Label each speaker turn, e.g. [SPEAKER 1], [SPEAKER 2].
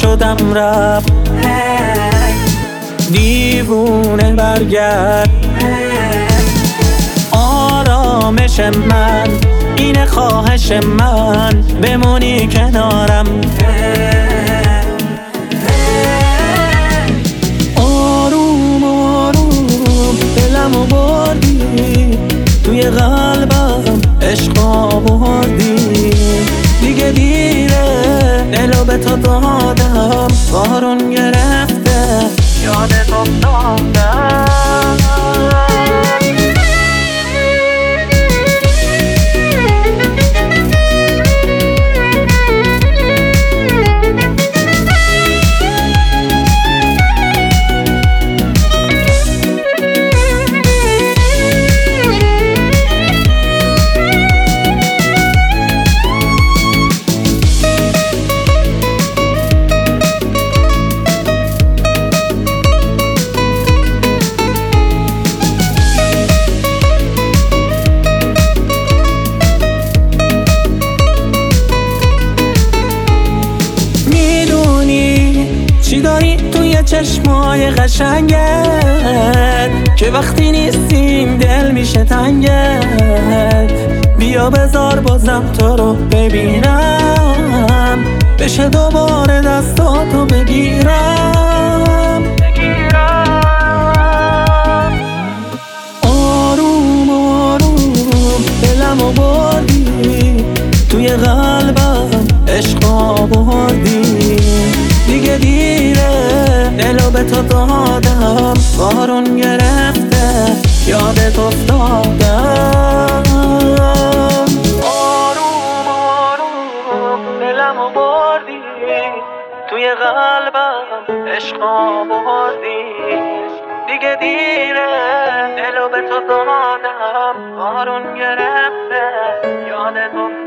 [SPEAKER 1] شدم رفت. دیوونه برگرد. آرامش من اینه، خواهش من بمونی کنارم. آروم آروم دلمو بردی، توی قلبم عشق آوردی. دیگه دیره، دلو به تو دادم، بارون گرفته یادت افتادم. چی داری توی چشمای قشنگت که وقتی نیستیم دل میشه تنگت؟ بیا بذار بازم تو رو ببینم، بشه دوباره دستاتو بگیرم. آروم آروم دلمو بردی، توی قلبم عشق آوردی. دیگه دیره، دلو به تو دادم، بارون گرفته یادت افتادم. آروم آروم دلمو بردی، توی قلبم عشق آوردی. دیگه دیره، دلو به تو دادم، بارون گرفته یادت افتادم.